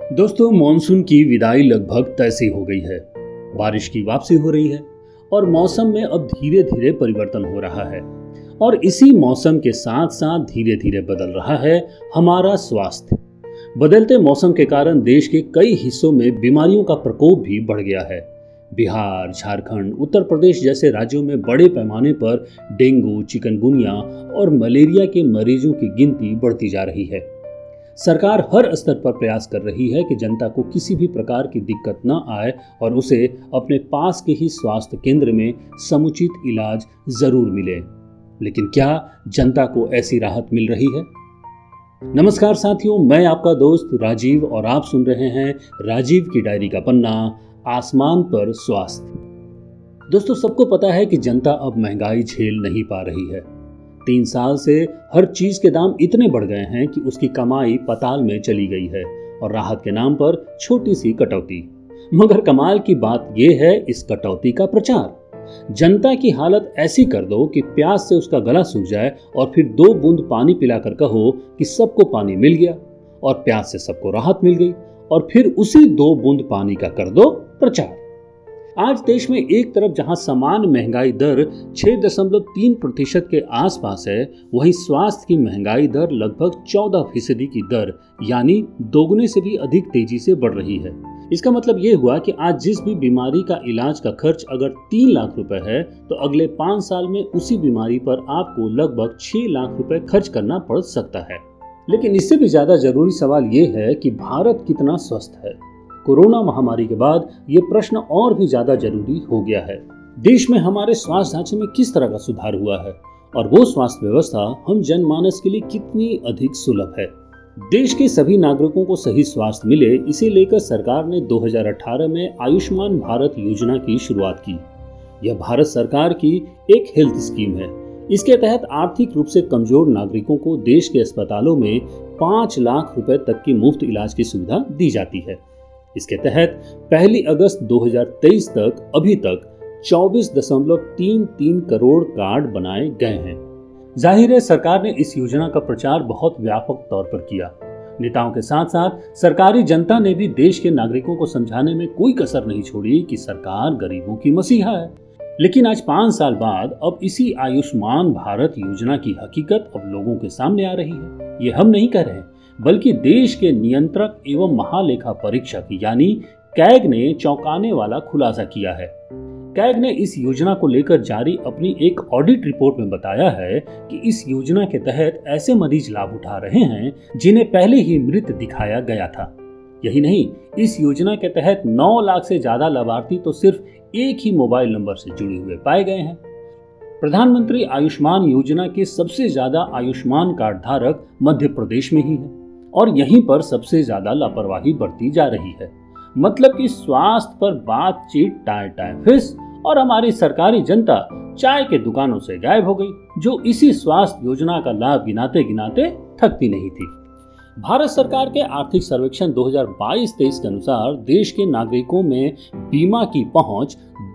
दोस्तों, मॉनसून की विदाई लगभग तय सी हो गई है। बारिश की वापसी हो रही है और मौसम में अब धीरे धीरे परिवर्तन हो रहा है। और इसी मौसम के साथ साथ धीरे धीरे बदल रहा है हमारा स्वास्थ्य। बदलते मौसम के कारण देश के कई हिस्सों में बीमारियों का प्रकोप भी बढ़ गया है। बिहार, झारखंड, उत्तर प्रदेश जैसे राज्यों में बड़े पैमाने पर डेंगू, चिकनगुनिया और मलेरिया के मरीजों की गिनती बढ़ती जा रही है। सरकार हर स्तर पर प्रयास कर रही है कि जनता को किसी भी प्रकार की दिक्कत न आए और उसे अपने पास के ही स्वास्थ्य केंद्र में समुचित इलाज जरूर मिले। लेकिन क्या जनता को ऐसी राहत मिल रही है? नमस्कार साथियों, मैं आपका दोस्त राजीव और आप सुन रहे हैं राजीव की डायरी का पन्ना, आसमान पर स्वास्थ्य। दोस्तों, सबको पता है कि जनता अब महंगाई झेल नहीं पा रही है। 3 साल से हर चीज के दाम इतने बढ़ गए हैं कि उसकी कमाई पाताल में चली गई है और राहत के नाम पर छोटी सी कटौती। मगर कमाल की बात यह है इस कटौती का प्रचार। जनता की हालत ऐसी कर दो कि प्यास से उसका गला सूख जाए और फिर 2 बूंद पानी पिलाकर कहो कि सबको पानी मिल गया और प्यास से सबको राहत मिल गई, और फिर उसी 2 बूंद पानी का कर दो प्रचार। आज देश में एक तरफ जहां समान महंगाई दर 6.3% के आसपास है, वहीं स्वास्थ्य की महंगाई दर लगभग 14% की दर यानी दोगुने से भी अधिक तेजी से बढ़ रही है। इसका मतलब ये हुआ कि आज जिस भी बीमारी का इलाज का खर्च अगर 3 लाख रुपए है, तो अगले 5 साल में उसी बीमारी पर आपको लगभग 6 लाख रुपए खर्च करना पड़ सकता है। लेकिन इससे भी ज्यादा जरूरी सवाल ये है कि भारत कितना स्वस्थ है। कोरोना महामारी के बाद ये प्रश्न और भी ज्यादा जरूरी हो गया है। देश में हमारे स्वास्थ्य ढांचे में किस तरह का सुधार हुआ है और वो स्वास्थ्य व्यवस्था हम जनमानस के लिए कितनी अधिक सुलभ है। देश के सभी नागरिकों को सही स्वास्थ्य मिले, इसे लेकर सरकार ने 2018 में आयुष्मान भारत योजना की शुरुआत की। यह भारत सरकार की एक हेल्थ स्कीम है। इसके तहत आर्थिक रूप से कमजोर नागरिकों को देश के अस्पतालों में 5 लाख रुपए तक की मुफ्त इलाज की सुविधा दी जाती है। इसके तहत 1 अगस्त 2023 तक अभी तक 24.33 करोड़ कार्ड बनाए गए हैं। जाहिर है, सरकार ने इस योजना का प्रचार बहुत व्यापक तौर पर किया। नेताओं के साथ साथ सरकारी जनता ने भी देश के नागरिकों को समझाने में कोई कसर नहीं छोड़ी कि सरकार गरीबों की मसीहा है। लेकिन आज 5 साल बाद अब इसी आयुष्मान भारत योजना की हकीकत अब लोगों के सामने आ रही है। ये हम नहीं कह रहे, बल्कि देश के नियंत्रक एवं महालेखा परीक्षक यानी कैग ने चौंकाने वाला खुलासा किया है। कैग ने इस योजना को लेकर जारी अपनी एक ऑडिट रिपोर्ट में बताया है कि इस योजना के तहत ऐसे मरीज लाभ उठा रहे हैं जिन्हें पहले ही मृत दिखाया गया था। यही नहीं, इस योजना के तहत 9 लाख से ज्यादा लाभार्थी तो सिर्फ एक ही मोबाइल नंबर से जुड़े हुए पाए गए हैं। प्रधानमंत्री आयुष्मान योजना के सबसे ज्यादा आयुष्मान कार्ड धारक मध्य प्रदेश में ही है और यहीं पर सबसे ज्यादा लापरवाही बरती जा रही है। मतलब कि स्वास्थ्य पर बातचीत टाए फिस और हमारी सरकारी जनता चाय के दुकानों से गायब हो गई, जो इसी स्वास्थ्य योजना का लाभ गिनाते गिनाते थकती नहीं थी। भारत सरकार के आर्थिक सर्वेक्षण 2022-23 के अनुसार देश के नागरिकों में बीमा की पहुंच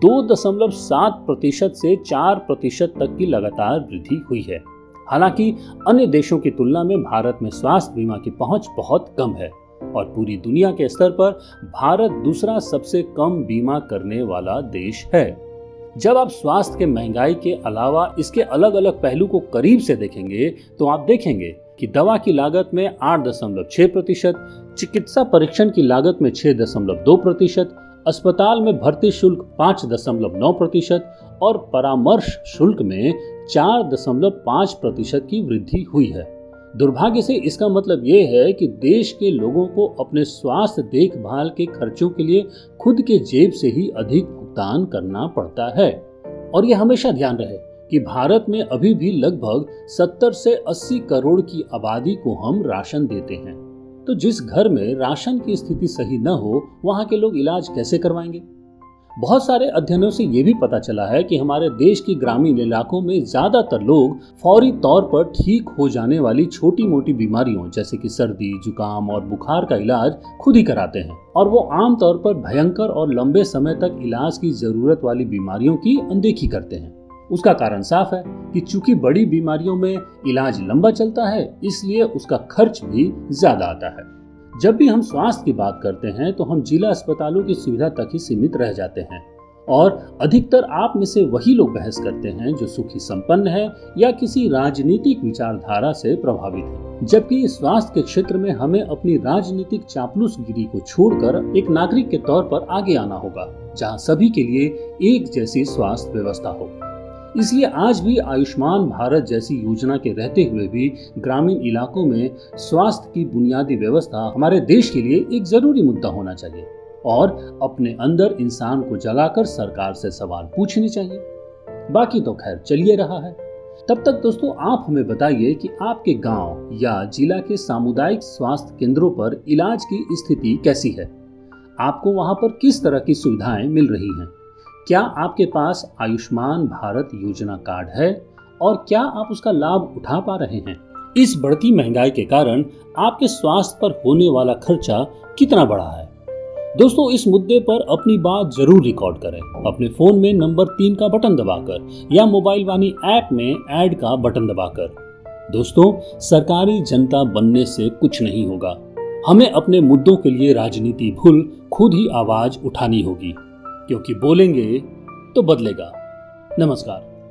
2.7% से 4% तक की लगातार वृद्धि हुई है। हालांकि अन्य देशों की तुलना में भारत में स्वास्थ्य बीमा की पहुंच बहुत कम है और पूरी दुनिया के स्तर पर भारत दूसरा सबसे कम बीमा करने वाला देश है। जब आप स्वास्थ्य के महंगाई के अलावा इसके अलग अलग पहलू को करीब से देखेंगे तो आप देखेंगे कि दवा की लागत में 8.6%, चिकित्सा परीक्षण की लागत में 6.2%, अस्पताल में भर्ती शुल्क 5.9% और परामर्श शुल्क में 4.5% की वृद्धि हुई है। दुर्भाग्य से इसका मतलब ये है कि देश के लोगों को अपने स्वास्थ्य देखभाल के खर्चों के लिए खुद के जेब से ही अधिक भुगतान करना पड़ता है। और ये हमेशा ध्यान रहे कि भारत में अभी भी लगभग 70 से 80 करोड़ की आबादी को हम राशन देते हैं। तो जिस घर में राशन की स्थिति सही न हो, वहां के लोग इलाज कैसे करवाएंगे? बहुत सारे अध्ययनों से ये भी पता चला है कि हमारे देश की ग्रामीण इलाकों में ज्यादातर लोग फौरी तौर पर ठीक हो जाने वाली छोटी मोटी बीमारियों जैसे कि सर्दी, जुकाम और बुखार का इलाज खुद ही कराते हैं, और वो आमतौर पर भयंकर और लंबे समय तक इलाज की जरूरत वाली बीमारियों की अनदेखी करते हैं। उसका कारण साफ है कि चूंकि बड़ी बीमारियों में इलाज लंबा चलता है, इसलिए उसका खर्च भी ज्यादा आता है। जब भी हम स्वास्थ्य की बात करते हैं तो हम जिला अस्पतालों की सुविधा तक ही सीमित रह जाते हैं और अधिकतर आप में से वही लोग बहस करते हैं जो सुखी संपन्न है या किसी राजनीतिक विचारधारा से प्रभावित है। जबकि स्वास्थ्य के क्षेत्र में हमें अपनी राजनीतिक चापलूसगिरी को छोड़कर एक नागरिक के तौर पर आगे आना होगा, जहां सभी के लिए एक जैसी स्वास्थ्य व्यवस्था हो। इसलिए आज भी आयुष्मान भारत जैसी योजना के रहते हुए भी ग्रामीण इलाकों में स्वास्थ्य की बुनियादी व्यवस्था हमारे देश के लिए एक जरूरी मुद्दा होना चाहिए और अपने अंदर इंसान को जगाकर सरकार से सवाल पूछने चाहिए। बाकी तो खैर चलिए रहा है। तब तक दोस्तों आप हमें बताइए कि आपके गांव या जिला के सामुदायिक स्वास्थ्य केंद्रों पर इलाज की स्थिति कैसी है। आपको वहां पर किस तरह की सुविधाएं मिल रही हैं? क्या आपके पास आयुष्मान भारत योजना कार्ड है और क्या आप उसका लाभ उठा पा रहे हैं? इस बढ़ती महंगाई के कारण आपके स्वास्थ्य पर होने वाला खर्चा कितना बढ़ा है? दोस्तों इस मुद्दे पर अपनी बात जरूर रिकॉर्ड करें, अपने फोन में नंबर 3 का बटन दबाकर या मोबाइल वाणी ऐप में ऐड का बटन दबाकर। दोस्तों सरकारी जनता बनने से कुछ नहीं होगा, हमें अपने मुद्दों के लिए राजनीति भूल खुद ही आवाज उठानी होगी, क्योंकि बोलेंगे तो बदलेगा। नमस्कार।